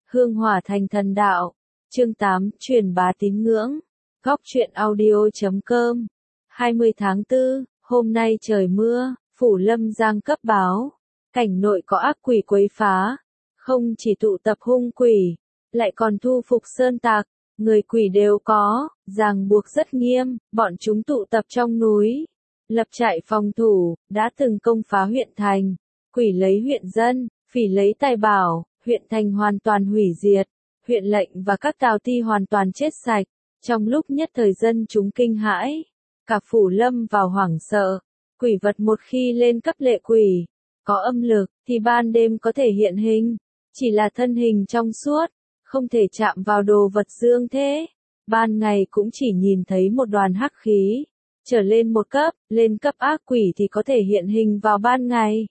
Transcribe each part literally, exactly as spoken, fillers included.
Hương hỏa thành thần đạo. Chương tám, truyền bá tín ngưỡng. Góc truyện audio chấm com. hai mươi tháng tư, hôm nay trời mưa, Phủ Lâm Giang cấp báo. Cảnh nội có ác quỷ quấy phá. Không chỉ tụ tập hung quỷ, lại còn thu phục sơn tặc. Người quỷ đều có, ràng buộc rất nghiêm, bọn chúng tụ tập trong núi. Lập trại phòng thủ, đã từng công phá huyện thành. Quỷ lấy huyện dân, phỉ lấy tài bảo, huyện thành hoàn toàn hủy diệt. Huyện lệnh và các tào ti hoàn toàn chết sạch. Trong lúc nhất thời dân chúng kinh hãi, cả phủ lâm vào hoảng sợ. Quỷ vật một khi lên cấp lệ quỷ, có âm lực, thì ban đêm có thể hiện hình. Chỉ là thân hình trong suốt, không thể chạm vào đồ vật dương thế. Ban ngày cũng chỉ nhìn thấy một đoàn hắc khí. Trở lên một cấp, lên cấp ác quỷ thì có thể hiện hình vào ban ngày.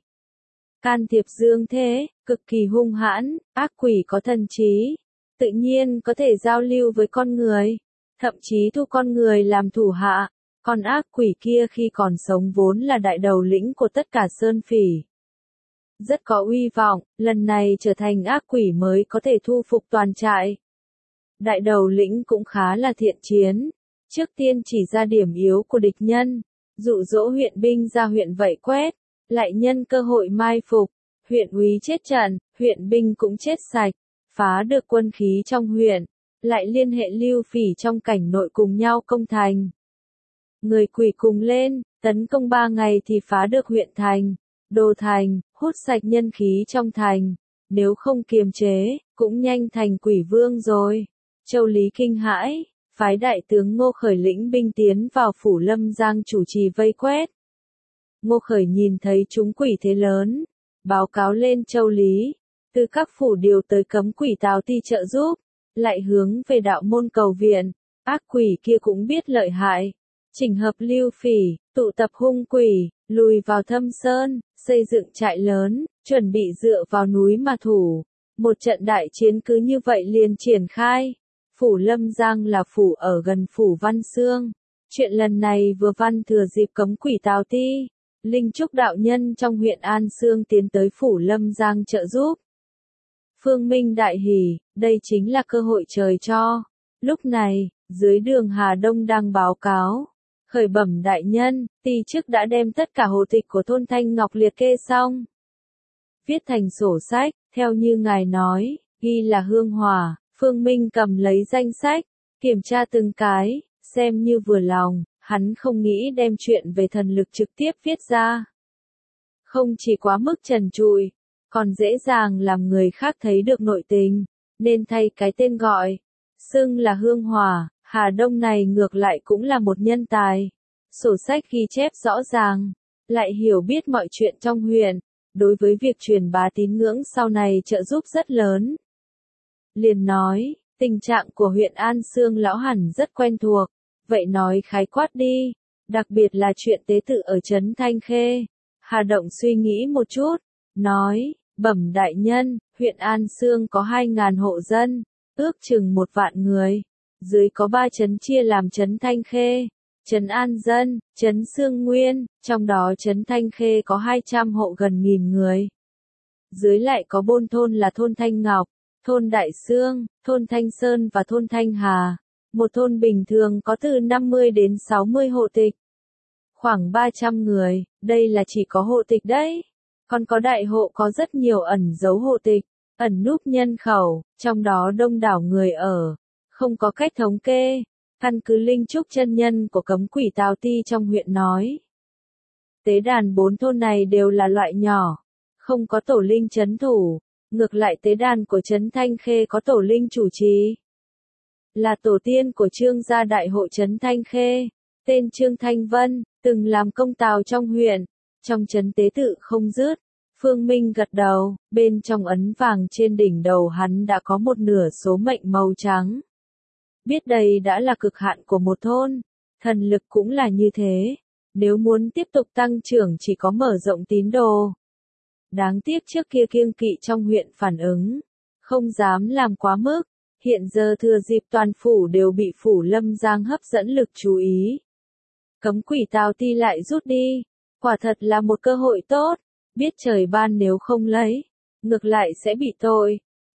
Can thiệp dương thế, cực kỳ hung hãn, ác quỷ có thần trí. Tự nhiên có thể giao lưu với con người. Thậm chí thu con người làm thủ hạ. Con ác quỷ kia khi còn sống vốn là đại đầu lĩnh của tất cả sơn phỉ. Rất có uy vọng, lần này trở thành ác quỷ mới có thể thu phục toàn trại. Đại đầu lĩnh cũng khá là thiện chiến. Trước tiên chỉ ra điểm yếu của địch nhân, dụ dỗ huyện binh ra huyện vây quét, lại nhân cơ hội mai phục, huyện úy chết trận, huyện binh cũng chết sạch, phá được quân khí trong huyện, lại liên hệ lưu phỉ trong cảnh nội cùng nhau công thành. Người quỷ cùng lên, tấn công ba ngày thì phá được huyện thành, đô thành, hút sạch nhân khí trong thành, nếu không kiềm chế, cũng nhanh thành quỷ vương rồi. Châu Lý kinh hãi, phái đại tướng Ngô Khởi lĩnh binh tiến vào phủ Lâm Giang chủ trì vây quét. Ngô Khởi nhìn thấy chúng quỷ thế lớn, báo cáo lên Châu Lý, từ các phủ điều tới cấm quỷ Tào Ti trợ giúp, lại hướng về đạo môn cầu viện. Ác quỷ kia cũng biết lợi hại, chỉnh hợp lưu phỉ, tụ tập hung quỷ, lùi vào thâm sơn, xây dựng trại lớn, chuẩn bị dựa vào núi mà thủ. Một trận đại chiến cứ như vậy liền triển khai. Phủ Lâm Giang là phủ ở gần phủ Văn Xương. Chuyện lần này vừa văn thừa dịp cấm quỷ Tào Ti. Linh Trúc đạo nhân trong huyện An Xương tiến tới phủ Lâm Giang trợ giúp. Phương Minh đại hỉ, đây chính là cơ hội trời cho. Lúc này, dưới đường Hà Đông đang báo cáo. Khởi bẩm đại nhân, ti chức đã đem tất cả hộ tịch của thôn Thanh Ngọc liệt kê xong. Viết thành sổ sách, theo như ngài nói, ghi là hương hỏa. Phương Minh cầm lấy danh sách, kiểm tra từng cái, xem như vừa lòng, hắn không nghĩ đem chuyện về thần lực trực tiếp viết ra. Không chỉ quá mức trần trụi, còn dễ dàng làm người khác thấy được nội tình, nên thay cái tên gọi, xưng là hương hỏa. Hà Đông này ngược lại cũng là một nhân tài. Sổ sách ghi chép rõ ràng, lại hiểu biết mọi chuyện trong huyện, đối với việc truyền bá tín ngưỡng sau này trợ giúp rất lớn. Liền nói, tình trạng của huyện An Xương lão hẳn rất quen thuộc, vậy nói khái quát đi, đặc biệt là chuyện tế tự ở trấn Thanh Khê. Hà Động suy nghĩ một chút, nói, bẩm đại nhân, huyện An Xương có hai ngàn hộ dân, ước chừng một vạn người, dưới có ba trấn chia làm trấn Thanh Khê, trấn An Dân, trấn Sương Nguyên, trong đó trấn Thanh Khê có hai trăm hộ gần nghìn người. Dưới lại có bốn thôn là thôn Thanh Ngọc, thôn Đại Sương, thôn Thanh Sơn và thôn Thanh Hà. Một thôn bình thường có từ năm mươi đến sáu mươi hộ tịch. Khoảng ba trăm người, đây là chỉ có hộ tịch đấy. Còn có đại hộ có rất nhiều ẩn giấu hộ tịch, ẩn núp nhân khẩu, trong đó đông đảo người ở. Không có cách thống kê. Căn cứ Linh Trúc chân nhân của cấm quỷ Tào Ti trong huyện nói. Tế đàn bốn thôn này đều là loại nhỏ, không có tổ linh trấn thủ. Ngược lại tế đàn của trấn Thanh Khê có tổ linh chủ trì. Là tổ tiên của Trương gia đại hộ trấn Thanh Khê, tên Trương Thanh Vân, từng làm công tào trong huyện, trong trấn tế tự không dứt. Phương Minh gật đầu, bên trong ấn vàng trên đỉnh đầu hắn đã có một nửa số mệnh màu trắng. Biết đây đã là cực hạn của một thôn, thần lực cũng là như thế, nếu muốn tiếp tục tăng trưởng chỉ có mở rộng tín đồ. Đáng tiếc trước kia kiêng kỵ trong huyện phản ứng, không dám làm quá mức, hiện giờ thừa dịp toàn phủ đều bị phủ Lâm Giang hấp dẫn lực chú ý. Cấm quỷ Tào Ti lại rút đi, quả thật là một cơ hội tốt, biết trời ban nếu không lấy, ngược lại sẽ bị tội.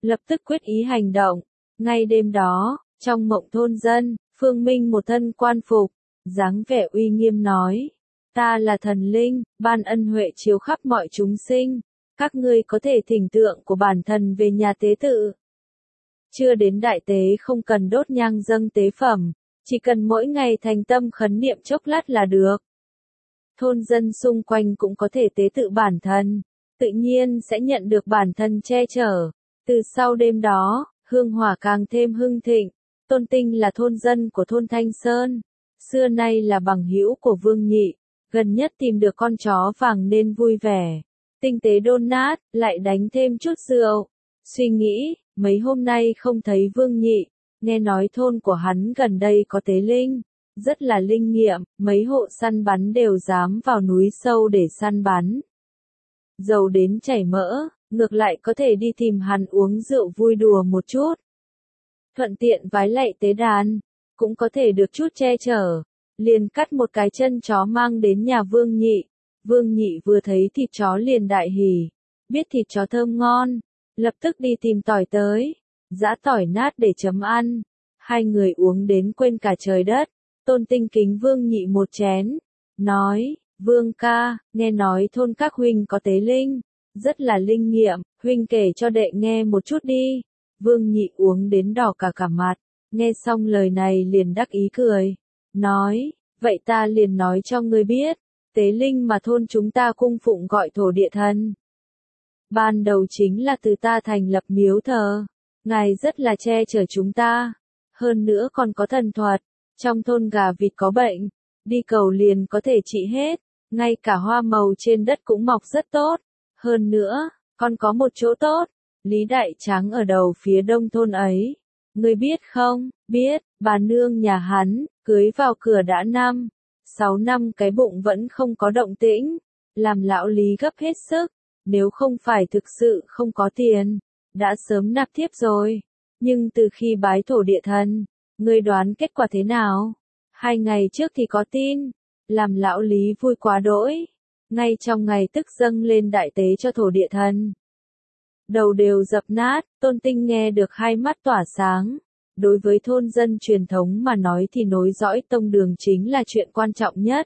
lập tức quyết ý hành động. Ngay đêm đó, trong mộng thôn dân, Phương Minh một thân quan phục, dáng vẻ uy nghiêm nói, ta là thần linh, ban ân huệ chiếu khắp mọi chúng sinh, các ngươi có thể thỉnh tượng của bản thân về nhà tế tự. Chưa đến đại tế không cần đốt nhang dâng tế phẩm, chỉ cần mỗi ngày thành tâm khấn niệm chốc lát là được. Thôn dân xung quanh cũng có thể tế tự bản thân, tự nhiên sẽ nhận được bản thân che chở. Từ sau đêm đó, hương hỏa càng thêm hưng thịnh. Tôn Tinh là thôn dân của thôn Thanh Sơn, xưa nay là bằng hữu của Vương Nhị, gần nhất tìm được con chó vàng nên vui vẻ. Tinh tế đôn nát, lại đánh thêm chút rượu. Suy nghĩ, mấy hôm nay không thấy Vương Nhị, nghe nói thôn của hắn gần đây có tế linh, rất là linh nghiệm, mấy hộ săn bắn đều dám vào núi sâu để săn bắn. Giàu đến chảy mỡ, ngược lại có thể đi tìm hắn uống rượu vui đùa một chút. Thuận tiện vái lạy tế đàn, cũng có thể được chút che chở. Liền cắt một cái chân chó mang đến nhà Vương Nhị. Vương Nhị vừa thấy thịt chó liền đại hỉ, biết thịt chó thơm ngon, lập tức đi tìm tỏi tới, giã tỏi nát để chấm ăn. Hai người uống đến quên cả trời đất. Tôn Tinh kính Vương Nhị một chén, nói, Vương ca, nghe nói thôn các huynh có tế linh, rất là linh nghiệm, huynh kể cho đệ nghe một chút đi. Vương Nhị uống đến đỏ cả cả mặt, nghe xong lời này liền đắc ý cười, nói, vậy ta liền nói cho ngươi biết, tế linh mà thôn chúng ta cung phụng gọi thổ địa thần. Ban đầu chính là từ ta thành lập miếu thờ, ngài rất là che chở chúng ta, hơn nữa còn có thần thuật, trong thôn gà vịt có bệnh, đi cầu liền có thể trị hết, ngay cả hoa màu trên đất cũng mọc rất tốt, hơn nữa, còn có một chỗ tốt. Lý Đại Tráng ở đầu phía đông thôn ấy. Ngươi biết không, biết, bà nương nhà hắn, cưới vào cửa đã năm, sáu năm cái bụng vẫn không có động tĩnh. Làm lão Lý gấp hết sức, nếu không phải thực sự không có tiền, đã sớm nạp thiếp rồi. Nhưng từ khi bái thổ địa thần, ngươi đoán kết quả thế nào? Hai ngày trước thì có tin, làm lão Lý vui quá đỗi. Ngay trong ngày tức dâng lên đại tế cho thổ địa thần. Đầu đều dập nát, Tôn Tinh nghe được hai mắt tỏa sáng. Đối với thôn dân truyền thống mà nói thì nối dõi tông đường chính là chuyện quan trọng nhất.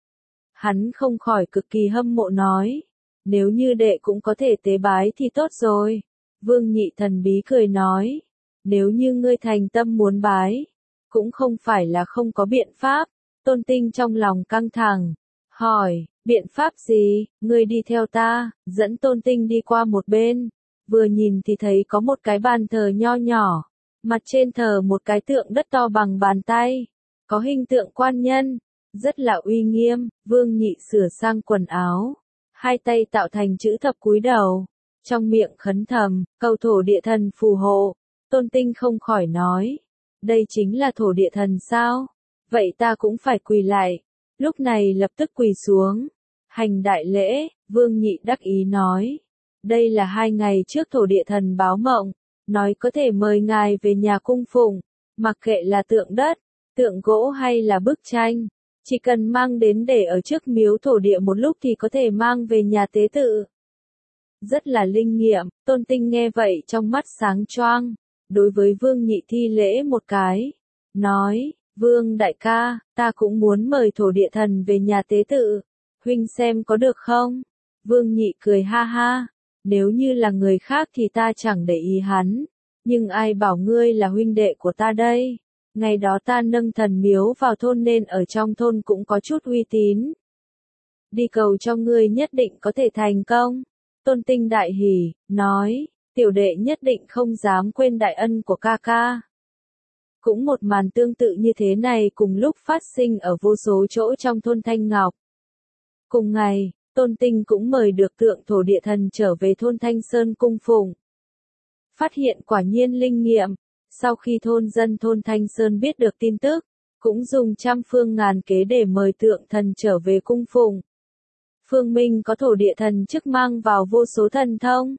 Hắn không khỏi cực kỳ hâm mộ nói, nếu như đệ cũng có thể tế bái thì tốt rồi. Vương Nhị thần bí cười nói, nếu như ngươi thành tâm muốn bái, cũng không phải là không có biện pháp. Tôn Tinh trong lòng căng thẳng, hỏi, biện pháp gì, ngươi đi theo ta, dẫn Tôn Tinh đi qua một bên. Vừa nhìn thì thấy có một cái bàn thờ nho nhỏ, mặt trên thờ một cái tượng đất to bằng bàn tay, có hình tượng quan nhân, rất là uy nghiêm. Vương Nhị sửa sang quần áo, hai tay tạo thành chữ thập cúi đầu, trong miệng khấn thầm, cầu thổ địa thần phù hộ. Tôn Tinh không khỏi nói, đây chính là thổ địa thần sao? Vậy ta cũng phải quỳ lại. Lúc này lập tức quỳ xuống, hành đại lễ. Vương Nhị đắc ý nói, đây là hai ngày trước thổ địa thần báo mộng, nói có thể mời ngài về nhà cung phụng, mặc kệ là tượng đất, tượng gỗ hay là bức tranh, chỉ cần mang đến để ở trước miếu thổ địa một lúc thì có thể mang về nhà tế tự. Rất là linh nghiệm. Tôn Tinh nghe vậy trong mắt sáng choang, đối với Vương Nhị thi lễ một cái, nói, Vương đại ca, ta cũng muốn mời thổ địa thần về nhà tế tự, huynh xem có được không? Vương Nhị cười ha ha, nếu như là người khác thì ta chẳng để ý hắn, nhưng ai bảo ngươi là huynh đệ của ta đây? Ngày đó ta nâng thần miếu vào thôn nên ở trong thôn cũng có chút uy tín. Đi cầu cho ngươi nhất định có thể thành công. Tôn Tinh đại hỉ, nói, tiểu đệ nhất định không dám quên đại ân của ca ca. Cũng một màn tương tự như thế này cùng lúc phát sinh ở vô số chỗ trong thôn Thanh Ngọc. Cùng ngày, Tôn Tinh cũng mời được tượng thổ địa thần trở về thôn Thanh Sơn cung phụng. Phát hiện quả nhiên linh nghiệm, sau khi thôn dân thôn Thanh Sơn biết được tin tức, cũng dùng trăm phương ngàn kế để mời tượng thần trở về cung phụng. Phương Minh có thổ địa thần chức mang vào vô số thần thông.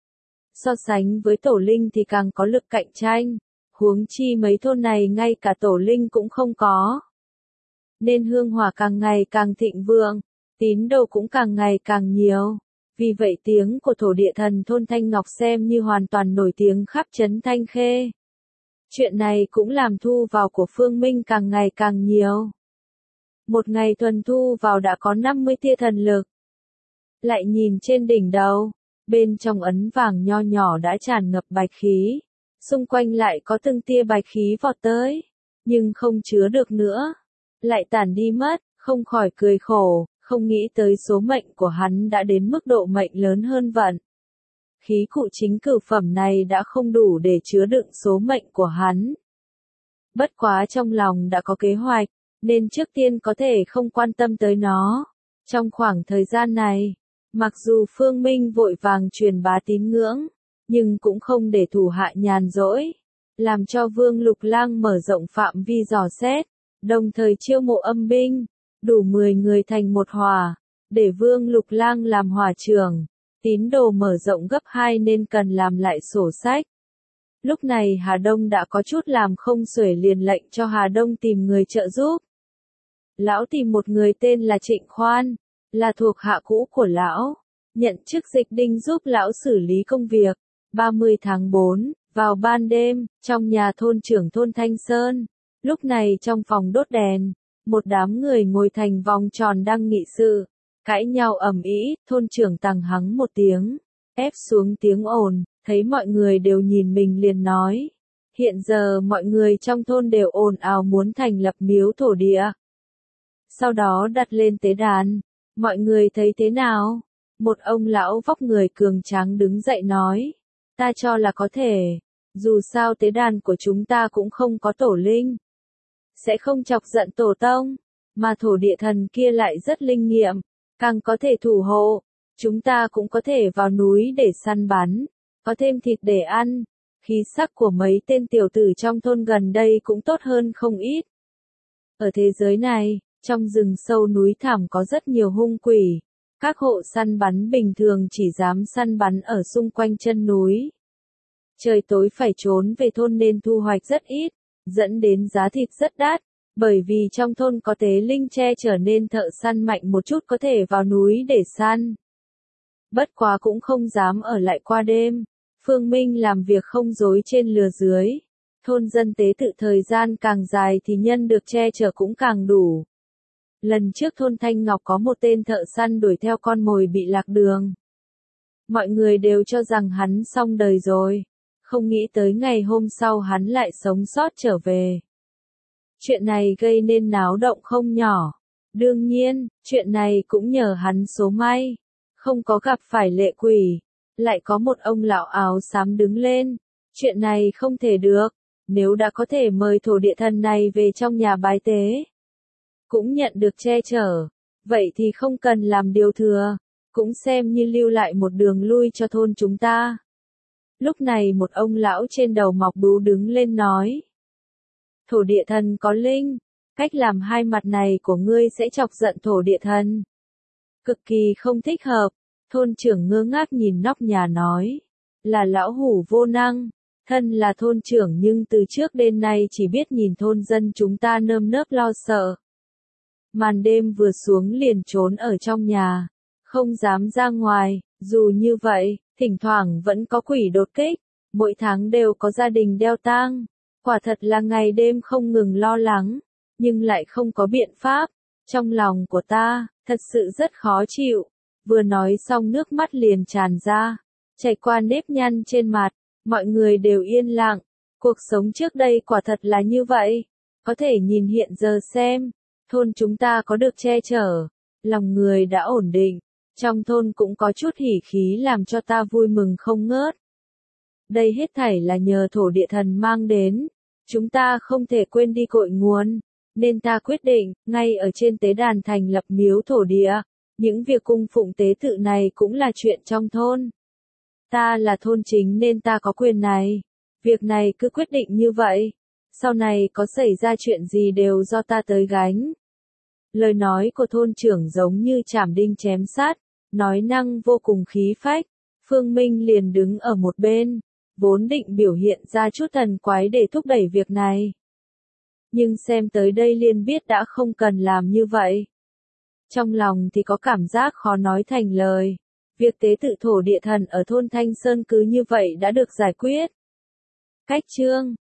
So sánh với tổ linh thì càng có lực cạnh tranh, huống chi mấy thôn này ngay cả tổ linh cũng không có. Nên hương hỏa càng ngày càng thịnh vượng, tín đồ cũng càng ngày càng nhiều. Vì vậy tiếng của thổ địa thần thôn Thanh Ngọc xem như hoàn toàn nổi tiếng khắp trấn Thanh Khê. Chuyện này cũng làm thu vào của Phương Minh càng ngày càng nhiều. Một ngày thuần thu vào đã có năm mươi tia thần lực. Lại nhìn trên đỉnh đầu, bên trong ấn vàng nho nhỏ đã tràn ngập bạch khí, xung quanh lại có từng tia bạch khí vọt tới, nhưng không chứa được nữa, lại tản đi mất, không khỏi cười khổ, không nghĩ tới số mệnh của hắn đã đến mức độ mệnh lớn hơn vận. Khí cụ chính cửu phẩm này đã không đủ để chứa đựng số mệnh của hắn. Bất quá trong lòng đã có kế hoạch, nên trước tiên có thể không quan tâm tới nó. Trong khoảng thời gian này, mặc dù Phương Minh vội vàng truyền bá tín ngưỡng, nhưng cũng không để thủ hạ nhàn rỗi, làm cho Vương Lục Lang mở rộng phạm vi dò xét, đồng thời chiêu mộ âm binh, đủ mười người thành một hòa, để Vương Lục Lang làm hòa trưởng. Tín đồ mở rộng gấp hai nên cần làm lại sổ sách. Lúc này Hà Đông đã có chút làm không xuể, liền lệnh cho Hà Đông tìm người trợ giúp. Lão tìm một người tên là Trịnh Khoan, là thuộc hạ cũ của lão, nhận chức dịch đinh giúp lão xử lý công việc. ba mươi tháng tư, vào ban đêm, trong nhà thôn trưởng thôn Thanh Sơn, lúc này trong phòng đốt đèn, một đám người ngồi thành vòng tròn đang nghị sự, cãi nhau ầm ĩ. Thôn trưởng tằng hắng một tiếng, ép xuống tiếng ồn, thấy mọi người đều nhìn mình liền nói, hiện giờ mọi người trong thôn đều ồn ào muốn thành lập miếu thổ địa, sau đó đặt lên tế đàn, mọi người thấy thế nào? Một ông lão vóc người cường tráng đứng dậy nói, ta cho là có thể, dù sao tế đàn của chúng ta cũng không có tổ linh, sẽ không chọc giận tổ tông, mà thổ địa thần kia lại rất linh nghiệm, càng có thể thủ hộ, chúng ta cũng có thể vào núi để săn bắn, có thêm thịt để ăn, khí sắc của mấy tên tiểu tử trong thôn gần đây cũng tốt hơn không ít. Ở thế giới này, trong rừng sâu núi thẳm có rất nhiều hung quỷ, các hộ săn bắn bình thường chỉ dám săn bắn ở xung quanh chân núi. Trời tối phải trốn về thôn nên thu hoạch rất ít, dẫn đến giá thịt rất đắt. Bởi vì trong thôn có tế linh che chở nên thợ săn mạnh một chút có thể vào núi để săn. Bất quá cũng không dám ở lại qua đêm. Phương Minh làm việc không dối trên lừa dưới. Thôn dân tế tự thời gian càng dài thì nhân được che chở cũng càng đủ. Lần trước thôn Thanh Ngọc có một tên thợ săn đuổi theo con mồi bị lạc đường. Mọi người đều cho rằng hắn xong đời rồi. Không nghĩ tới ngày hôm sau hắn lại sống sót trở về. Chuyện này gây nên náo động không nhỏ. Đương nhiên, chuyện này cũng nhờ hắn số may. Không có gặp phải lệ quỷ. Lại có một ông lão áo xám đứng lên. Chuyện này không thể được. Nếu đã có thể mời thổ địa thần này về trong nhà bái tế, cũng nhận được che chở, vậy thì không cần làm điều thừa. Cũng xem như lưu lại một đường lui cho thôn chúng ta. Lúc này một ông lão trên đầu mọc bướu đứng lên nói. Thổ địa thần có linh, cách làm hai mặt này của ngươi sẽ chọc giận thổ địa thần. Cực kỳ không thích hợp, thôn trưởng ngơ ngác nhìn nóc nhà nói. Là lão hủ vô năng, thân là thôn trưởng nhưng từ trước đến nay chỉ biết nhìn thôn dân chúng ta nơm nớp lo sợ. Màn đêm vừa xuống liền trốn ở trong nhà, không dám ra ngoài, dù như vậy, thỉnh thoảng vẫn có quỷ đột kích, mỗi tháng đều có gia đình đeo tang. Quả thật là ngày đêm không ngừng lo lắng, nhưng lại không có biện pháp. Trong lòng của ta, thật sự rất khó chịu. Vừa nói xong nước mắt liền tràn ra, chảy qua nếp nhăn trên mặt, mọi người đều yên lặng. Cuộc sống trước đây quả thật là như vậy. Có thể nhìn hiện giờ xem, thôn chúng ta có được che chở, lòng người đã ổn định, trong thôn cũng có chút hỉ khí làm cho ta vui mừng không ngớt. Đây hết thảy là nhờ thổ địa thần mang đến, chúng ta không thể quên đi cội nguồn, nên ta quyết định, ngay ở trên tế đàn thành lập miếu thổ địa, những việc cung phụng tế tự này cũng là chuyện trong thôn. Ta là thôn chính nên ta có quyền này, việc này cứ quyết định như vậy, sau này có xảy ra chuyện gì đều do ta tới gánh. Lời nói của thôn trưởng giống như chảm đinh chém sắt, nói năng vô cùng khí phách. Phương Minh liền đứng ở một bên, vốn định biểu hiện ra chút thần quái để thúc đẩy việc này. Nhưng xem tới đây liền biết đã không cần làm như vậy. Trong lòng thì có cảm giác khó nói thành lời, Việc tế tự thổ địa thần ở thôn Thanh Sơn cứ như vậy đã được giải quyết. Cách chương